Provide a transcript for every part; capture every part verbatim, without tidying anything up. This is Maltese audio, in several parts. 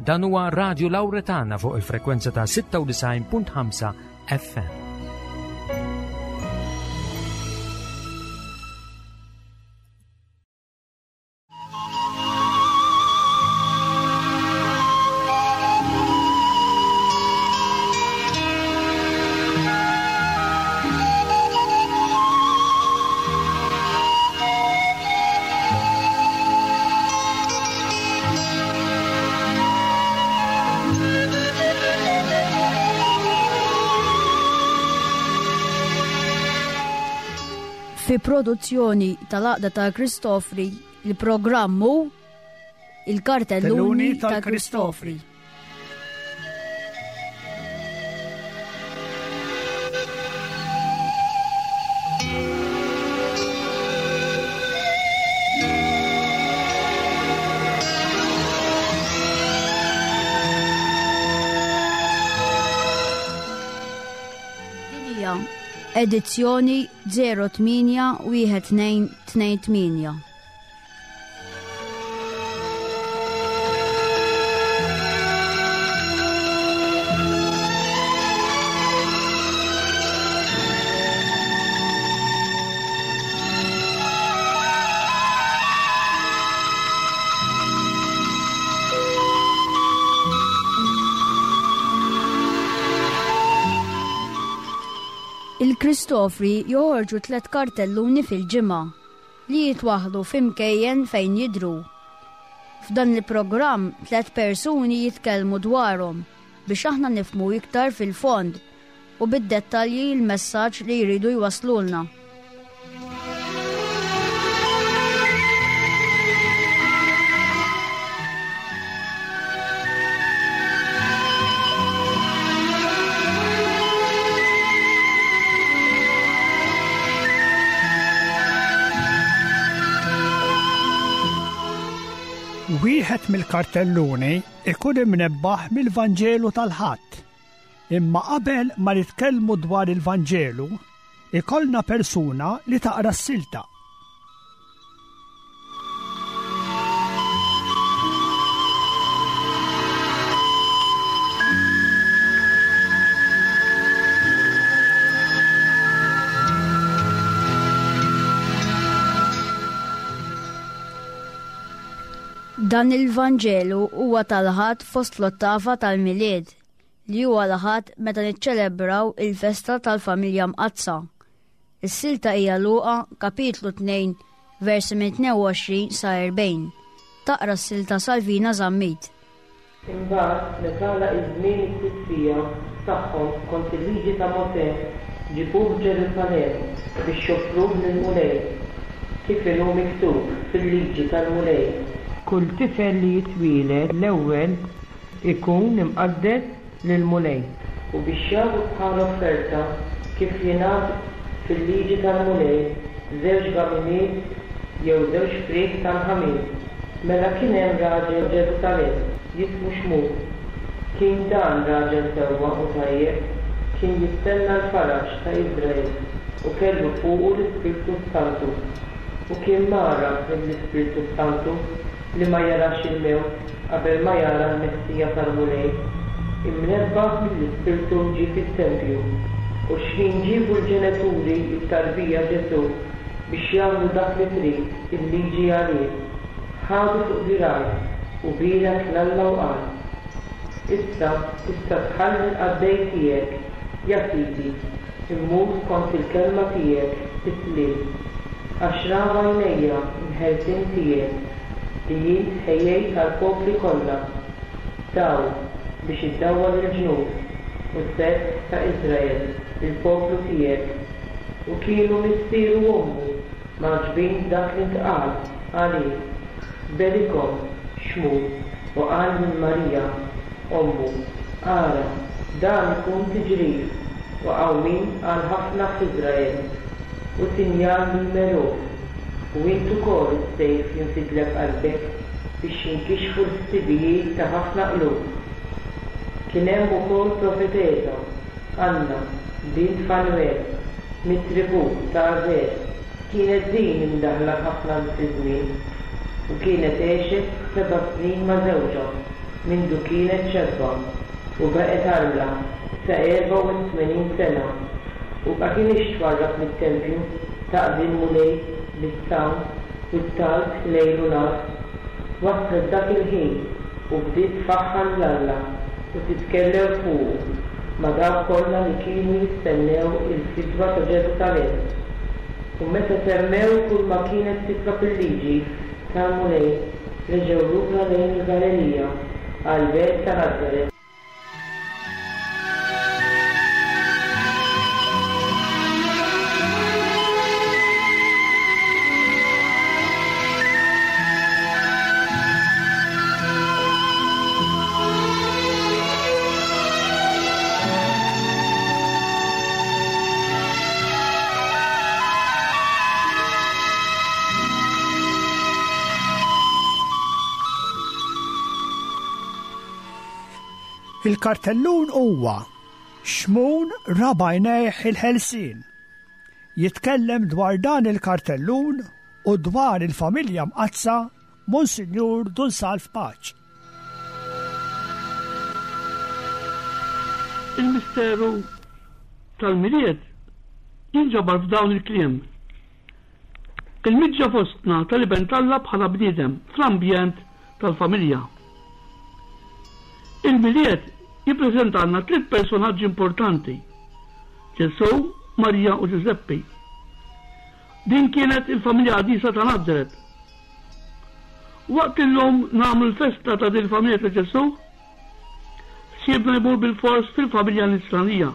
Dan huwa Radju Lawretana fuq il-frekwenza ta' sitta u tisgħin punt ħamsa F M. Fi produzzjoni tal-Aqda ta' Kristofri, il-programmu Il-Kartelluni ta' Kristofri. Edizzjoni zero tminja wieħed tnejn tnejn tminja. Il-Kristofri joħorġu tlet kartelluni fil-ġimgħa li jitwaħħlu f'imkejjen fejn jidhru. F'dan il-programm tlet persuni jitkellmu dwarhom biex aħna nifhmu iktar fil-fond u bid-dettalji l-messaġġ li jridu jwasslulna. Wieħed mill-kartelluni ikun imnebbaħ mill-Vanġelu tal-Ħadd. Imma qabel ma nitkellmu dwar il-Vanġelu, ikollna persuna li taqra s-silta. Dan il-Vanġelu huwa tal-ħadd fost l-ottava tal-milied li huwa l-ħadd meta niċċelebraw il-festa tal-familja mqazza. Is-silta hija Luqa kapitlu tnejn versi minn tnejn u għoxrin sa erbgħin. Taqra s-silta Salvina Żammit. Imbagħad meta għalaq iż-żmien it-titfija tagħhom kont il-liġi ta' Mosè ġibuh Ġerusalemm biex joffruh lill-mulej kif inhu miktub fil-liġi tal-mulej. Kull tifel li jitwieled l-ewwel ikun imqaddes lill-mulej. U biex jagħtu bħala offerta kif jingħad fil-liġi tal-mulej żewġ gaminiet jew żewġ friek tal-ħamis. Mela kien hemm raġel Ġerusalemm jismu Xmur. Kien dan raġel sewwa u tajjeb, kien jistenna l-faraġ ta' Iżrael u kellu fuqu l-Ispiritu Santu. U kien mara mill-Ispiritu Santu li ma jarax il-mewt qabel ma jara l-messija tal-mulej, imnebbaħ mill-Ispiritu ġie fit-Tempju u x'ħin ġiebu l-ġenituri t-tarbija Ġesu biex jagħmlu dak li trid il-liġi għalih. Ħadu fuq diraj u bielek l-Alla u qal: Issa tista' tħalli l-qaddej tiegħek ja Sidi, immur skont il-kelma tiegħek titlil, għax raba għajnejja l-ħelsien tiegħek li jien ħejjejt għall-popli kollha daw biex iddawwar il-ġnus u s-sett ta' Iżrael il-poplu tiegħek u kienu missieru ommu maġbin dak li ntqal għalih berikom Xmur u qal lil Marija ommu ara dan ikun tiġrif u qawmin għal ħafna f'Iżrael u sinjal mill-Meluk. U intu kol is-sejf jinfidlek qalbek biex jinkixfu l-sibijiet ta' ħafna qlub. Kien hemm ukoll profetesa Anna bint Fanuel mit-tribu ta' Ażer. Kienet din imdaħla ħafna fi żmien u kienet għexet seba' snin ma' żewġha mindu kienet xebba u baqet arla sa erba' u tmenin sena u ma kienx twarrab mit-tempju taqdi l-mulej bis-sawn u t-talb lejl u nar. Waslet dak il-ħin u bdiet tfaħħar l-Alla u titkellem fuqu ma' dawk kollha li kienu jistennew il-kitba ta' Ġerusalemm. U meta semmew kull ma kienet titlob il-liġi tal-mulej reġgħu lura lejn il-Galilija għall-Belt ta' Nażaret. Il-kartellun huwa Xmun Rabajnejh il-Ħelsien. Jitkellem dwar dan il-kartellun u dwar il-familja mqazza Monsinjur Dunsalf Paċ. Il-misteru tal-milied jinġabar f'dawn il-kliem. Il-miġġa fostna tal-iben talla bħala bniedem fl-ambjent tal-familja. Il-milied jippreżentanna tliet personaġġi importanti: Ġesu, Marija u Giuseppe. Din kienet il-familja qadisa ta' Nażaret. Waqt illum nagħmlu l-festa ta' din il-familja ta' Ġesu, siebna jmur bil-fors fil-familja nisranija.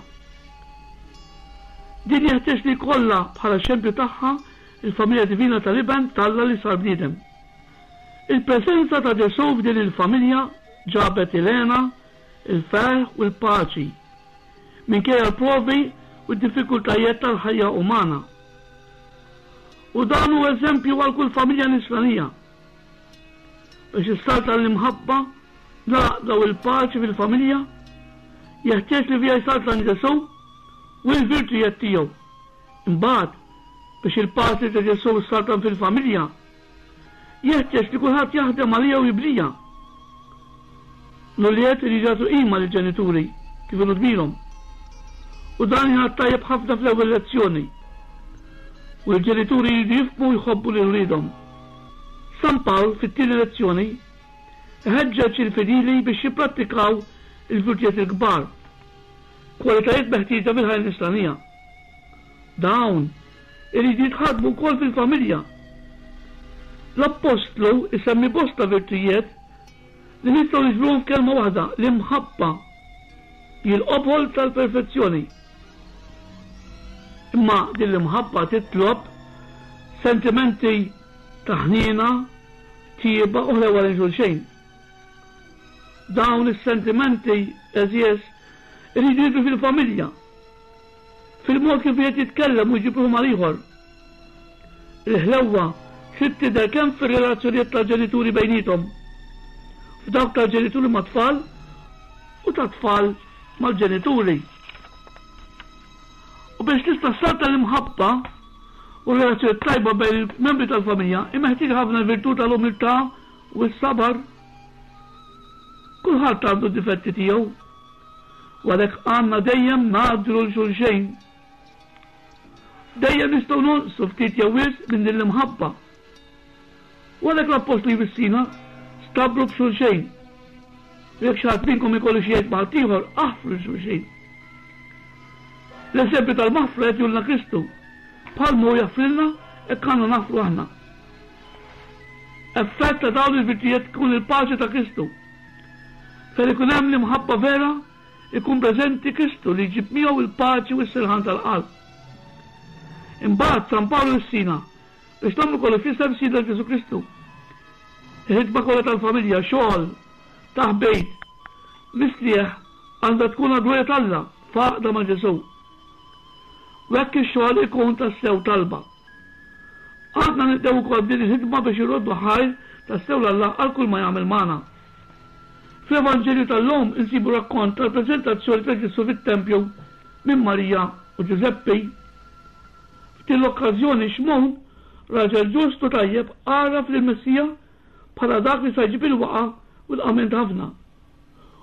Din jeħtieġ li kollha bħala xempju tagħha il-familja divina tal-iben talla li sar bniedem. Il-presenza ta' Ġesu f'din il-familja ġabet Elena, il-ferħ u l-paċi minkejja l-provi u d-diffikultajiet tal-ħajja umana. U dan hu eżempju għal kull familja nisranija biex issar tal-imħabba naqdaw il-paċi fil-familja jeħtieġ li fija jsar ta' Ġesu u l-virtujiet tiegħu. Imbagħad biex il-paċi ta' Ġesu ssartan fil-familja jeħtieġ li kulħadd jaħdem għalija u jibrija. L-uliet li ġatu qima l-ġenituri kif ilu kbirhom. U dan jgħat tajjeb ħafna fl-ewwel lezzjoni. U l-ġenituri jridu jifhmu jħobbu lil wliedhom. San Pawl fit-tieni lezzjoni ħeġġeġ il-fedili biex jipprattikaw il-virtujiet il-kbar, kwalitajiet meħtieġa fil-ħajja nisranija. Dawn iridu jitħadmu wkoll fil-familja. L-Apostlu isemmi bosta virtujiet li nistgħu niġbruhom f'kelma waħda, l-imħabba, jil-qobħol tal-perfezzjoni. Imma din l-imħabba titlob sentimenti ta' ħniena, tieba u ħlewa lejn xulxejn. Dawn is-sentimenti eżies iridu jidru fil-familja, fil-mod kif qed jitkellem u jġibruhom għal ieħor. Il-ħlewwa trid tidher kemm fir-relazzjonijiet tal-ġenituri bejniethom, f'dawk tal-ġenituri ma' tfal u ta' tfal mal-ġenituri. U biex tista' ssar tal-imħabba u relazzjoni tajba bejn il-membri tal-familja immeħtieġ ħafna l-virtù tal-umiltà u s-sabar. Kulħadd għandu d-difetti tiegħu u għalhekk għandna dejjem ngħaddru l xulxejn. Dejjem nistgħu nonqsu ftit jew wisq minn din l-imħabba. U għalhekk l-Apostlu jwissina stabru b'xulxejn. Jekk xi ħadd minnkom ikollu xi jgħid mal ieħor aħfru xulxejn. L-eżempju tal-maħfra qed jurina Kristu. Bħal hu jaffrilna hekk għandna naħfru aħna. Effett ta' dawn il-virtujiet tkun il-paċi ta' Kristu. Fejn ikun hemm l-imħabba vera, ikun preżenti Kristu li jġib miegħu il-paċi u s-silħan tal-qalb. Imbagħad San Pawlu jissina biex nagħmlu kollu fl-isem sida Ġesu Kristu. Il-ħidma kollha tal-familja, xogħol, taħbejt, mislieħ għandha tkun għadwejja Alla faqda ma' Ġesu. U hekk ix-xogħol ikun tas-sew talba. Għadna nibdew ukoll din il-ħidma biex irroddu ħajr tas-sew Alla għal kull ma jagħmel magħna. Fl-Evanġelju tal-lum insibu rakkont tal-preżentazzjoni ta' Ġesu fit-Tempju minn Marija u Giuseppe. F'din l-okkażjoni Xmun, raġel ġustu tajjeb għaraf lill-Messija bħala dak li se jġib il-waqa' u l-qament ħafna.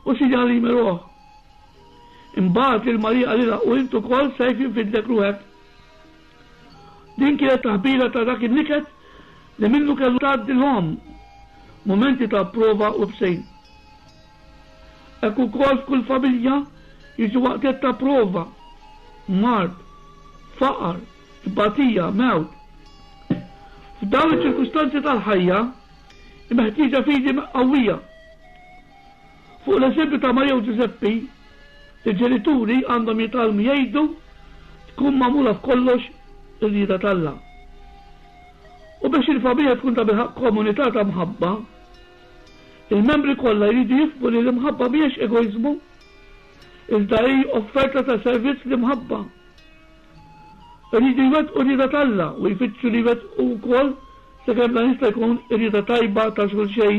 u Sidi Ħalim iruh. Imbagħad lil Marija qalilha u intu wkoll sejfin fidlek ruħek. Din kienet taħbira ta' dak il-niket li minnu kellu tgħaddilhom momenti ta' prova u bsejn. Hekk ukoll f'kull familja jiġu waqtiet ta' prova, mard, faqar, batija, mewt. F'dawn iċ-ċirkustanzi tal-ħajja meħtieġa fidi qawwija. Fuq l-eżempju ta' Marija u Ġuseppi, il-ġenituri għandhom jitalmu jgħidu tkun magħmula f'kollox ir-rieda tal-Alla. U biex il-familja tkun ta' bilħaq komunità ta' mħabba, il-membri kollha jridu jifhmu li l-imħabba mhijiex egoizmu, iżda hi offerta ta' servizz li mħabba. Jridu jwettqu r-rieda tal-Alla u jfittxu li jwettqu wkoll sakemm dan jista' jkun ir-rieda tajba ta' xulxejn.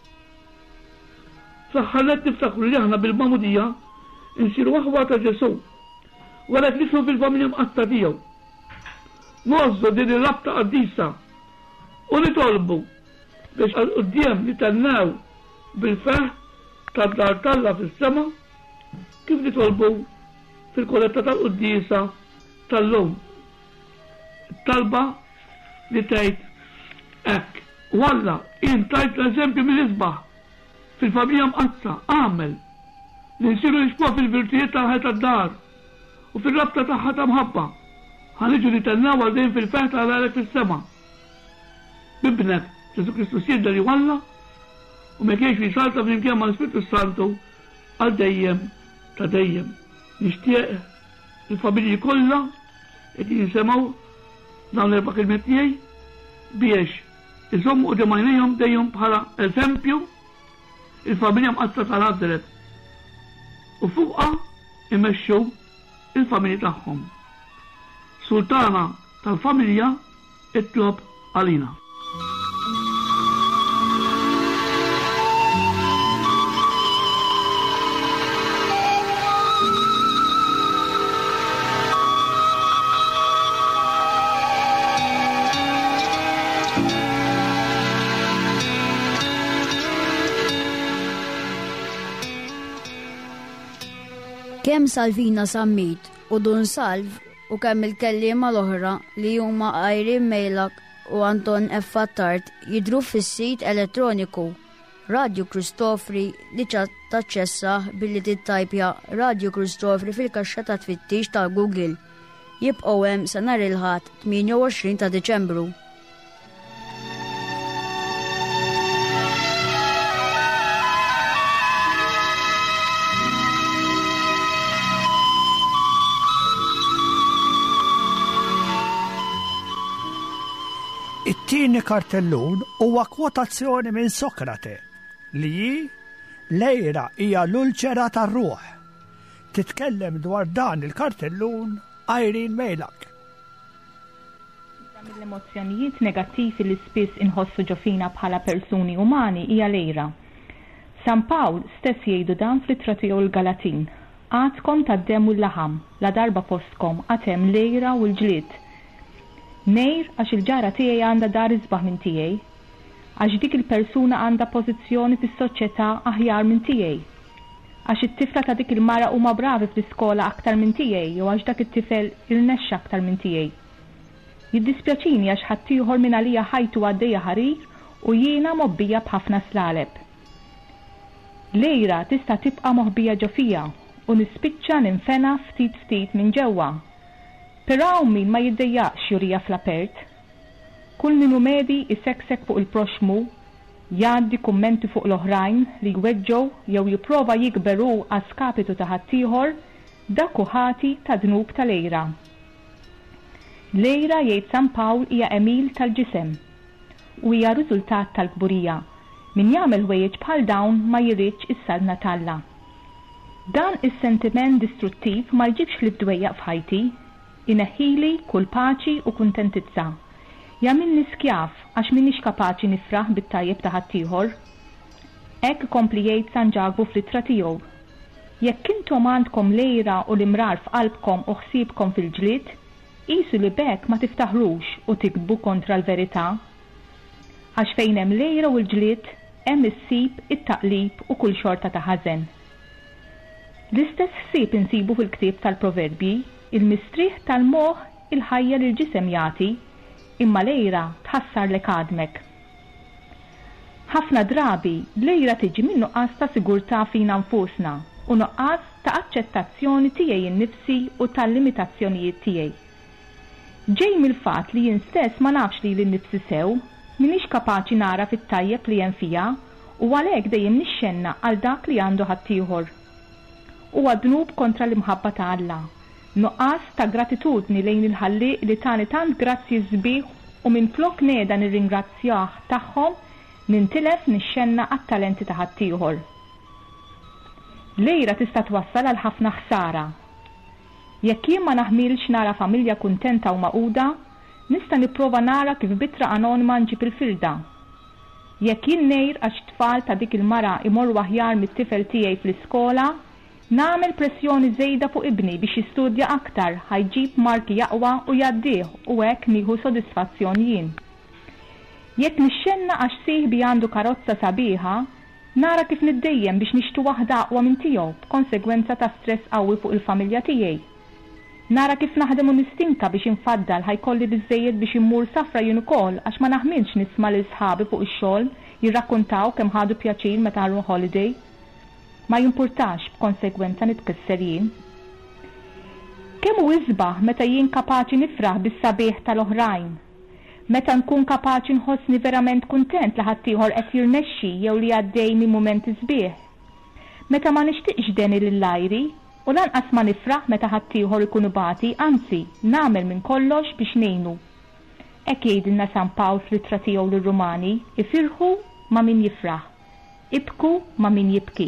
Fl-aħħar niftakru li aħna bil-Magħmudija insiru waħwa ta' Ġesu, u għalhekk nifhmu fil-familja mqatta tiegħu. Nozzu din ir-rabta qaddisa u nitolbu biex għal-qudiem nitennew bil-feħ tad-dar tal-Alla fis-sema kif nitolbu fil-koletta tal-qudiesa tal-lum. Talba li tgħid hekk. U Alla jien tajt l-eżempju mill-isbaħ fil-familja mqazza għamel li nsiru nixbħu fil-virtujiet tal-ħajja tad-dar u fil-rabta tagħha ta' mħabba. Ħaniġu nitennew għal fil-feħ tal-għalek fis-sema. Bibnek Ġesu Kristus jidda li Alla u ma kienx li salta flimkien ma' l-Spiritu Santu għal dejjem ta' dejjem. Nixtieq il-familji kollha qed jinsemgħu dawn l-erba' kelmiet tiegħi biex iżommu qudiem għajnejhom dejjem bħala eżempju il-familja mqazza tal-Nażaret u fuqha imexxu il-familji tagħhom. Sultana tal-familja itlob għalina. Kemm Salvina Sammit u Dun Salv u kemm il-kelliema l-oħra li huma Irene Mejlak u Anton F. Fattart jidhru fis-sit elettroniku Radio Kristofri li taċċessa billi tittajpja Radio Kristofri fil-kaxxa ta' tfittix ta' Google. Jibqgħu hemm sa nhar il-Ħadd tminja u għoxrin ta' Diċembru. It-tieni kartellun huwa kwotazzjoni minn Sokrate li hi lejra hija l-ulċera tar-ruħ. Titkellem dwar dan il-kartellun Irene Mejlak. Mill-emozzjonijiet negattivi li spiss inħossu ġofina bħala persuni umani hija lejra. San Pawl stess jgħidu dan fl-ittra tiegħu l-Galatin. Għadkom tad-dem u l-laħam, la darba fostkom għatem lejra u l-ġlied. Nejr għax il-ġara tiegħi għandha dar isbaħ minn tiegħi, għax dik il-persuna għandha pożizzjoni fis-soċjetà aħjar minn tiegħi, għax it-tifla ta' dik il-mara huma bravi fl-iskola aktar minn tiegħi jew għax dak it-tifel irnexxa aktar minn tiegħi. Jiddispjaċini għax ħadd ieħor minn għalija ħajtu għaddejja ħarir u jiena mobbija b'ħafna slaleb. Lejra tista' tibqa' moħbija ġo fija u nispiċċa ninfena ftit ftit minn ġewwa. Però min ma jiddejjaqx jurija fl-apert. Kull minu medi iseksek fuq il-proxmu, jgħaddi kummenti fuq l-oħrajn li jweġġew jew jipprova jikberu għaskapitu ta' ħaddieħor dak ħati ta' dnub ta' lejra. Lejra jgħid San Pawl hija emil tal-ġisem u hija riżultat tal-kburija. Min jagħmel wejjeġ bħal dawn ma jridx is-salna talla. Dan is-sentiment distruttiv ma jġibx li bdwejjaq f'ħajti. Ineħħili kull paċi u kuntentizza. Jagħmilni skjaf għax minix kapaċi nifraħ bit-tajjeb ta' ħaddieħor. Hekk kompli jgħid San Ġagbu fl-ittra tiegħu. Jekk intom għandkom lejra u l-imrar f'qalbkom u ħsiebkom fil-ġlied, qisu li bekk ma tiftaħrux u tikbu kontra l-verità. Għax fejn hemm lejra u l-ġlied, hemm issib it-taqlib u kull xorta ta' ħażen. L-istess ħsieb insibu fil-ktieb tal-Proverbji, il-mistrieħ tal-moħħ il-ħajja li l-ġisem jagħti, imma lejra tħassar lek għadmek. Ħafna drabi lejra tiġi minn nuqqas ta' sigurtà fina nfusna u nuqqas ta' aċċettazzjoni tiegħi innifsi u tal-limitazzjonijiet tiegħi. Ġej mill-fatt li jien stess ma nafx li l-nifsi sew, minix kapaċi nara fit-tajjeb li hemm fija u għalhekk dejjem nixxenna għal dak li għandu ħaddieħor. Huwa dnub kontra l-imħabba ta' Alla, nuqqas ta' gratitudni lejn il-ħalliq li tani tant grazzi sbieħ u minflok neda nirringrazzjah tagħhom nintilef nixxenna għat-talenti ta' ħaddieħor. Lejra tista' twassal għal ħafna ħsara. Jekk jien ma naħmilx nara familja kuntenta u maquda, nista' nipprova nara kif bitra anonima nġib il-firda. Jekk jien ngħid għax tfal ta' dik il-mara imorru aħjar mit-tifel tiegħi fl-iskola, nagħmel pressjoni żejda fuq ibni biex jistudja aktar, ħajġib marki jaqwa u jgħaddih u hekk nieħu sodisfazzjon jien. Jekk nixxenna għax sieħbi għandu karozza sabiħa, nara kif niddejjem biex nixtu waħda aqwa minn tiegħu b'konsegwenza ta' stress qawwi fuq il-familja tiegħi. Nara kif naħdem u nistinka biex infaddal ħajkolli biżejjed biex immur safra jien ukoll għax ma naħmilx nisma' lil sħabi fuq ix-xogħol jirrakkuntaw kemm ħadu pjaċir meta ħarru holiday. Ma jimpurtax b'konsegwenza nitkisser jien. Kemm hu isbaħ meta jien kapaċi nifraħ bis-sabiħ tal-oħrajn. Meta nkun kapaċi nħossni verament kuntent li ħaddieħor qed jirnexxi jew li għaddej minn mumenti sbieħ. Meta ma nixtieqx deni lill-ajri u lanqas ma nifraħ meta ħaddieħor ikun ibati, anzi nagħmel minn kollox biex ngħinu. Hekk jgħidilna San Pawl fl-ittra tiegħu lir-Rumani, ifirħu ma' min jifraħ, ibku ma' min jibki.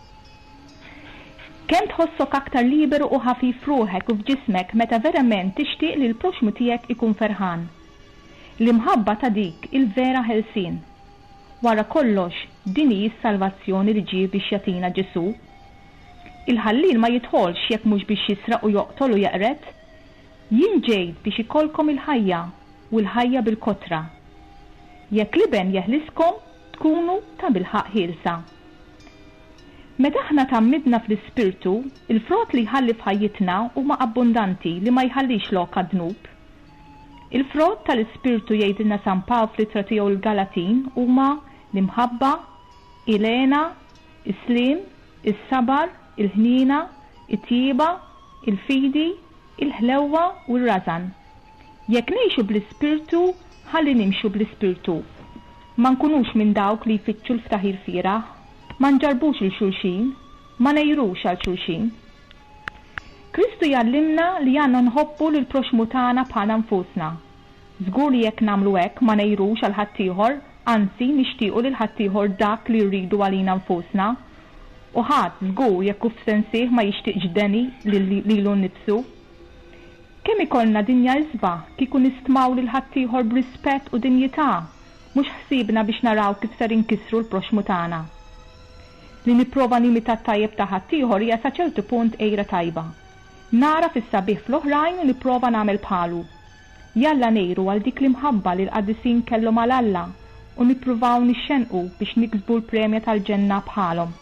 Kemm tħossok aktar liberu u ħafif ruħek u f'ġismek meta verament tixtieq li l-proxmu tiegħek ikun ferħan. L-imħabba ta' dik il-vera ħelsien. Wara kollox, din hi s-salvazzjoni li ġie biex jagħtina Ġesu. Il-ħallil ma jidħolx jekk mhux biex jisraq u joqtol u jaqret. Jien ġejt biex ikolkom il-ħajja u l-ħajja bil-kotra. Jekk liben jeħliskom, tkunu ta' bilħaq ħielsa. Meta aħna tammidna fl-ispirtu, il-frott li jħalli f'ħajjitna huma abbundanti li ma jħallix lok dnub. Il-frott tal-ispirtu jgħidilna San Pawl fl-ittra tiegħu l-Galatin huma l-imħabba, il-għena, is-slim, is-sabar, il-ħnina, it-tieba, il-fidi, il-ħlewwa u r-rażan. Jekk ngħixu bl-ispirtu, ħalli nimxu bl-ispirtu. Ma nkunux minn dawk li jfittxu l-ftaħir fieraħ, ma nġarbux il-xulxin, ma nejrux għal xulxin. Kristu jallimna li għandna nħobbu lil proxmu tagħna bħala nfusna. Żgur li jekk nagħmlu hekk ma nejrux għal ħaddieħor, anzi nixtiequ lil ħaddieħor dak li rridu għalina nfusna. U ħadd żgur jekk hu f'sensih ma jixtieqx deni lilu nnifsu. Kemm ikollna dinja isba' kieku nistmaw lil ħaddieħor b'rispett u dinjità, mhux ħsiebna biex naraw kif ser inkissru l-proxmu tagħna. Li nipprova nimita t-tajjeb ta' ħaddieħor hija sa ċertu punt ejra tajba. Nara fis-sabiħ fl-oħrajn u nipprova nagħmel bħalu. Jalla nejru għal dik l-imħabba li l-qaddisin kellhom għal Alla u nippruvaw nixxenqu biex niksbu l-premja tal-ġenna bħalhom.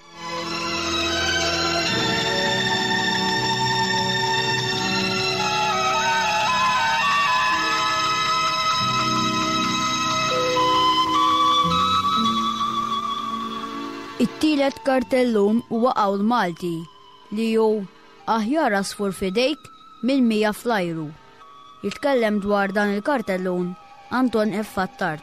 It-tielet kartellum huwa qawl Malti li hu aħjar asfur fidejk mill-mija flajru. Jitkellem dwar dan il-kartellun Anton F. Fattart.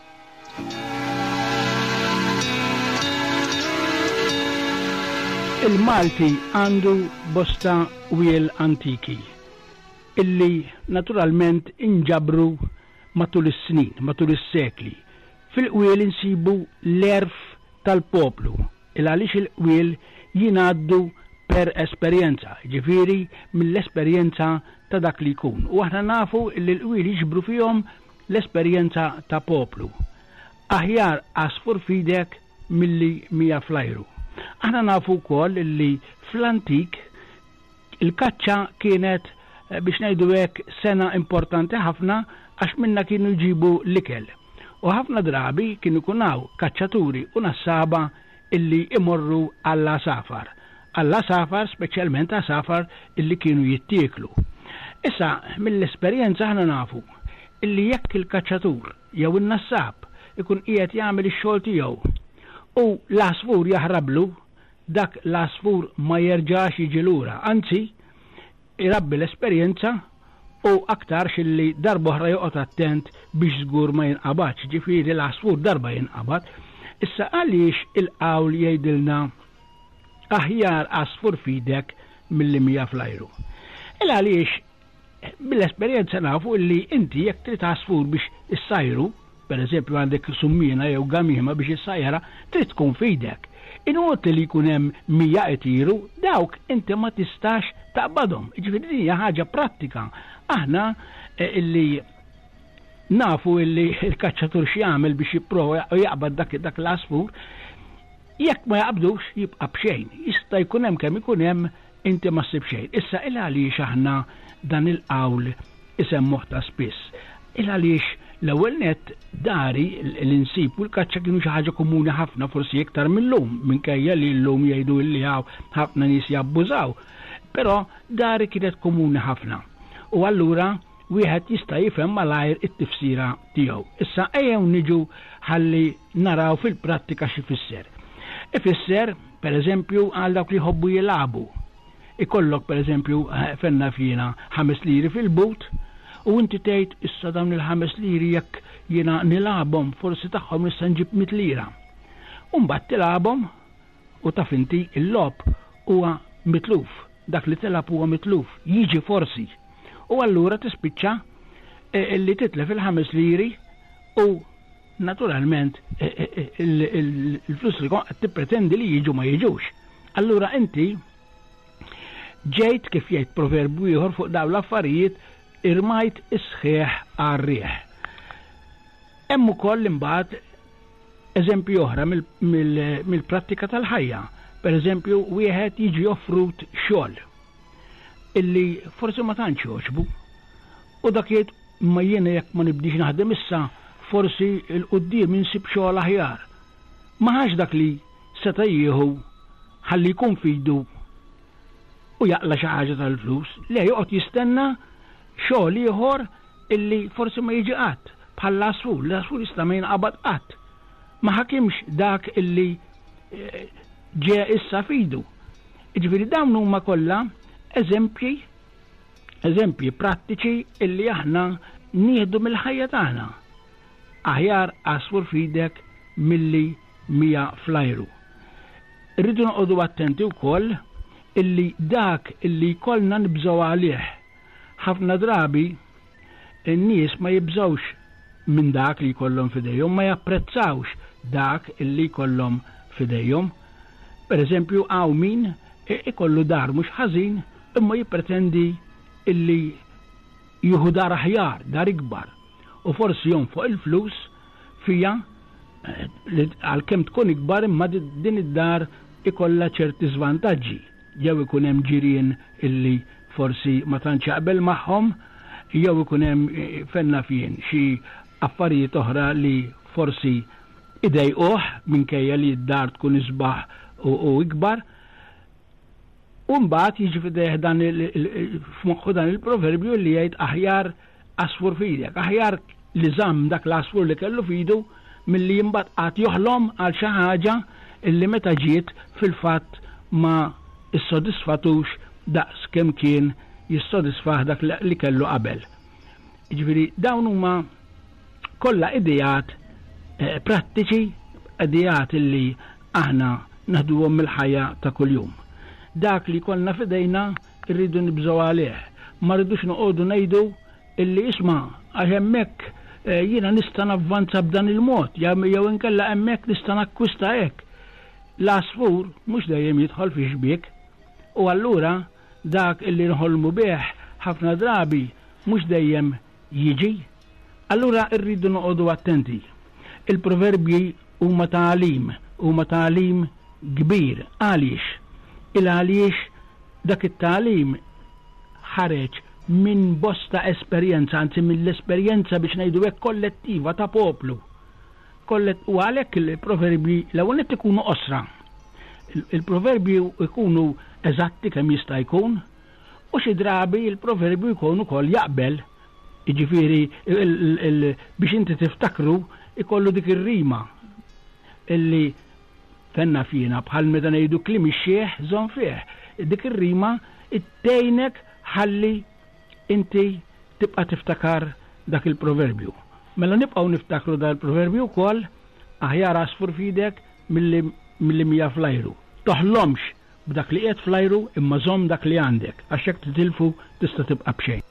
Il-Malti għandu bosta wiel antiki illi naturalment inġabru matul is-snin, matul is-sekli. Fil-qwiel insibu l-erf tal-poplu, il għaliex il-qwiel jingħaddu per esperjenza, ġifiri mill-esperjenza ta' dak li jkun. U aħna nafu li l-qwiel jiġbru fihom l-esperjenza ta' poplu. Aħjar asfur fidek milli mija flajru. Aħna nafu wkoll li fl-antik il-kaċċa kienet biex ngħidu hekk sena importanti ħafna għax minna kienu jġibu l-ikel. U ħafna drabi kienu kunaw kaċċaturi u nassaba illi imorru għalla safar. għalla safar, speċjalment għal safar illi kienu jittieklu. Issa, mill-esperjenza ħana nafu illi jekk il-kaċċatur jew in-nassab ikun qiegħed jagħmel ix-xogħol tiegħu u l-asfur jaħrablu, dak l-asfur ma jerġax jiġi lura, anzi irabbi l-esperjenza u aktar xilli darba oħra joqgħod attent biex żgur ma jinqabadx, ġifieri l-asfur darba jinqabad. Issa għaliex il-qawl jgħidilna aħjar asfur fidek milli mija flajru. Il għaliex bil-esperjenza nafu illi inti jekk trid asfur biex issajru, per eżempju għandek summina jew gamima biex issajra, trid tkun fidek. Inut li jkun hemm mija itiru, dawk inti ma tistax taqbadhom. Ġifieri hija ħaġa prattika. Aħna illi nafu illi il-kaċċatur x'jagħmel biex jipprova jaqbad dak dak l-asfur, jekk ma jaqbdux jibqa' b'xejn. Jista' jkun hemm kemm ikun hemm inti ma ssib xejn. Issa il għaliex aħna dan il-qawl isemmuh ta' spiss. Il għaliex l-ewwel nett dari l-insib u l-kaċċa kienu xi ħaġa komuni ħafna, forsi iktar mill-lum, minkejja li llum jgħidu li hawn ħafna nies jabbużaw. Però dari kienet komuni ħafna. U allura wieħed jista' jifhem malajr it-tifsira tiegħu. Issa ejjew niġu ħalli naraw fil-prattika xi fisser. Ifisser, pereżempju, għal dawk li jħobbu jilagħbu. Ikollok pereżempju fenna fina ħames liri fil-but u inti tgħid issa dawn il-ħames liri jekk jiena nilagħbhom forsi tagħhom nista' nġib mit lira. U mbagħad tilagħbhom u taf inti il-lob huwa mitluf, dak li tilab huwa mitluf, jiġi forsi. U allura tispiċċa illi titlef il-ħames liri u naturalment il-flus li qed tippretendi li jiġu ma jiġux. Allura inti ġejt kif jgħid proverbju ieħor fuq dawn l-affarijiet irmajt is-sħiħ għar-rieħ. Hemm ukoll imbagħad eżempju oħra mill-prattika tal-ħajja. Pereżempju wieħed jiġi offrut xogħol illi forsi ma tantx jogħġbu u dak jgħid ma jiena jekk ma nibdix naħdem issa forsi l-qudiem insib xogħol aħjar. Ma ħax dak li seta' jieħu ħalli jkun fidu u jaqla xi ħaġa tal-flus, le joqgħod jistenna xogħol ieħor illi forsi ma jiġi qatt bħal l-asfur, l-asfur jista' ma jinqabad qatt. Ma ħakimx dak illi ġie issa fidu. Jiġifieri dawn huma kollha eżempji eżempji prattiċi illi aħna nieħdu mill-ħajja tagħna. Aħjar asfur fidek milli mija flajru. Irridu noqogħdu attenti wkoll illi dak illi jkollna nibżgħu għalih. Ħafna drabi n-nies ma jibżgħux minn dak li jkollhom fidejhom, ma japprezzawx dak illi jkollhom fidejhom. Pereżempju hawn min ikollu dar mhux ħażin imma jippretendi illi jieħu dar aħjar, dar ikbar. U forsi jom fuq il-flus fija għalkemm tkun ikbar imma din id-dar ikollha ċerti żvantaġġi. Jew ikun hemm ġirien illi forsi ma tantx jaqbel magħhom, jew ikun hemm fenna fien xi affarijiet oħra li forsi idejquh minkejja li d-dar tkun isbaħ u ikbar. U mbagħad jiġi f'deħ dan f'moħħu dan il-proverbju li jgħid aħjar asfur fidek, aħjar li żamm dak l-asfur li kellu fidu milli jimbagħad qatt joħlom għal xi ħaġa illi meta ġiet fil-fatt ma issodisfatux daqs kemm kien jissodisfah dak li kellu qabel. Jiġifieri dawn huma kollha idejat prattiċi, idejat illi aħna naħduhom mill-ħajja ta' kuljum. Dak li kollna fidejna irridu nibżgħu għalih. Ma rridux noqogħdu ngħidu illi isma' għax hemmhekk jiena nista' navvanza b'dan il-mod, jew inkella hemmhekk nista' nakkwista hekk. L-asfur mhux dejjem jidħol fi xbiek u allura dak illi nħolmu bih ħafna drabi mhux dejjem jiġi. Allura rridu noqogħdu attenti. Il-proverbji huma tagħlim, huma tagħlim kbir. Għaliex? Il għaliex dak it-tagħlim ħareġ minn bosta esperjenza, anzi mill-esperjenza biex ngħidu hekk kollettiva ta' poplu. U għalhekk il-proverbji l-ewwel qed ikunu qosra. il-proverbju ikunu eżatti kemm jista' jkun u xi drabi il-proverbju jkunu ukoll jaqbel. Jiġifieri biex inti tiftakru ikollu dik ir-rima illi fenna fina bħal meta ngħidu kliem ix-xieħ żomm fih. Dik ir-rima ittejnek ħalli inti tibqa' tiftakar dak il-proverbju. Mela nibqgħu niftakru dak il-proverbju wkoll aħjar asfur fidek milli mija flajru. Toħlomx b'dak li qiegħed flajru imma żomm dak li għandek għax hekk titilfu tista' tibqa' b'xejn.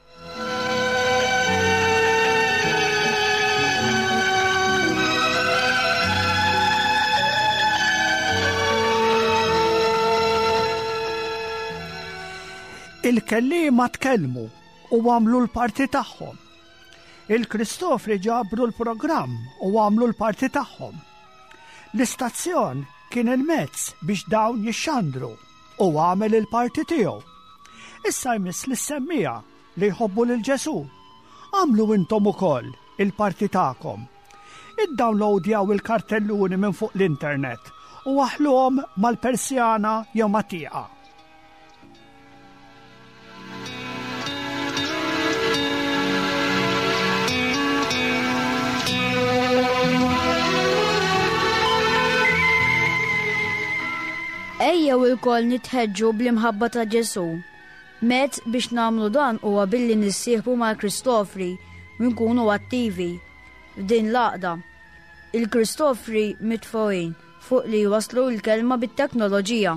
Il-kellima tkellmu u għamlu l-parti tagħhom. Il-Kristofri ġabru l-programm u għamlu l-parti tagħhom. L-istazzjon kien il-mezz biex dawn jixxandru u għamel il-parti tiegħu. Issa jmiss l-semmija li jħobbu lil Ġesu. Għamlu intom ukoll il-parti tagħkom. Iddownloadjaw il-kartelluni minn fuq l-internet u waħluhom mal-persjana jew mat-tieqa. Ejjew il-koll nitħeġġu bl-imħabba ta' Ġesu. Mezz biex namlu dan huwa billi nissieħbu mal-Kristofri u nkunu attivi f'din l-għaqda. Il-Kristofri mitfowin fuq li waslu l-kelma bit-teknoloġija.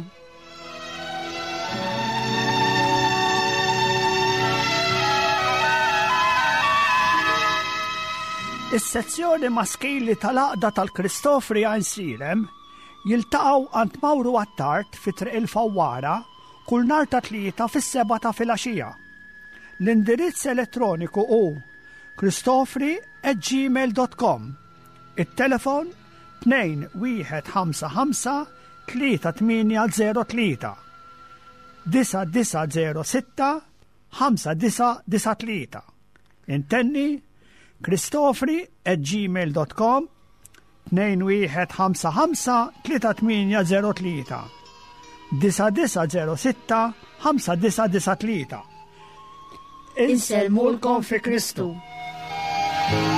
Is-sezzjoni maskili tal-għaqda tal-Kristofri għansirem jiltaqgħu għand Mawru Attart fi Triq il-Fawwara kull nhar ta' tlieta fis-seba' ta' filgħaxija. L-indirizz elettroniku hu kristofri at gmail dot com. Il-telefon tnejn wieħed ħamsa ħamsa tlieta tminja żero tlieta disa disa żero sitta ħamsa disa disa tlieta. Intenni kristofri at gmail dot com tnejn wieħed ħamsa ħamsa tlieta tminja żero tlieta disa disa żero sitta ħamsa disa disa tlieta. Insellmulkom fi Kristu.